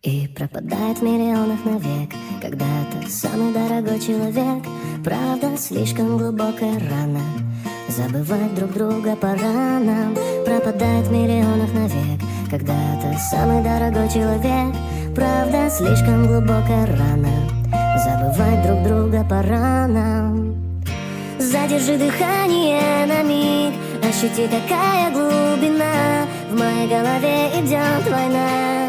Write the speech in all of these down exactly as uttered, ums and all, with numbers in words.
И пропадает в миллионах навек когда-то самый дорогой человек. Правда, слишком глубокая рана, забывать друг друга пора нам. Пропадает в миллионах навек когда-то самый дорогой человек. Правда, слишком глубокая рана, забывать друг друга пора нам. Задержи дыхание на миг, ощути, какая глубина. В моей голове идет война.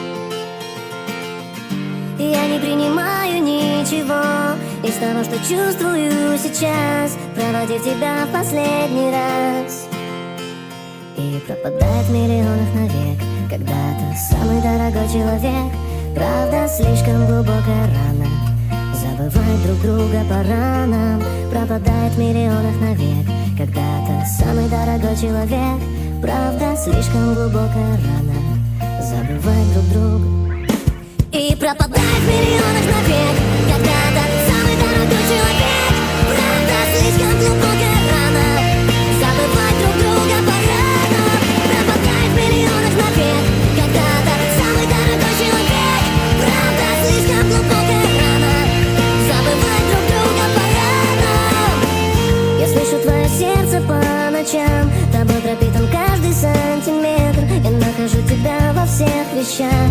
Я не принимаю ничего из того, что чувствую сейчас, проводив тебя в последний раз. И пропадает в миллионах навек когда-то самый дорогой человек. Правда, слишком глубокая рана, забывать друг друга пора нам. Пропадает в миллионах навек когда-то самый дорогой человек. Правда, слишком глубокая рана, забывать друг друга. И пропадает в миллионах навек когда-то самый дорогой человек. Правда, слишком глубокая рана, забывать друг друга пора нам. Пропадает в миллионах навек когда-то самый дорогой человек. Правда, слишком глубокая рана, забывать друг друга пора нам. Я слышу твое сердце по ночам, тобой пропитан каждый сантиметр. Я нахожу тебя во всех вещах.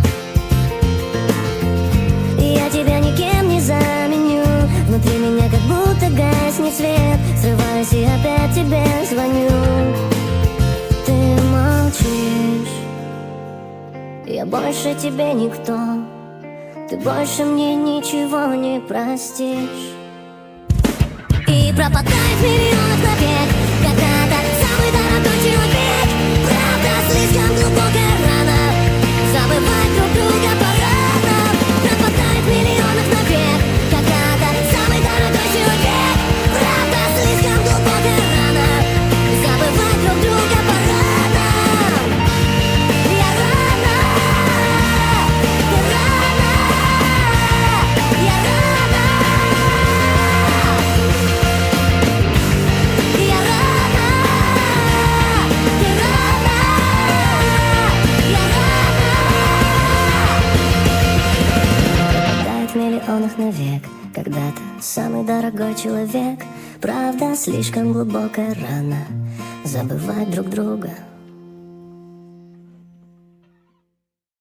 Я тебя никем не заменю, внутри меня как будто гаснет свет. Срываюсь и опять тебе звоню. Ты молчишь, я больше тебе никто. Ты больше мне ничего не простишь. И пропадает в миллионах навек когда-то самый дорогой человек. Правда, слишком глубокая рана, забывать друг друга пора нам. Пропадает в миллионах навек когда-то самый дорогой человек. Правда, слишком глубокая рана, забывать друг друга пора нам. Я рана, ты рана, я рана, я рана, ты рана, я рана. Пропадает в миллионах навек когда-то самый дорогой человек. Правда, слишком глубокая рана, забывать друг друга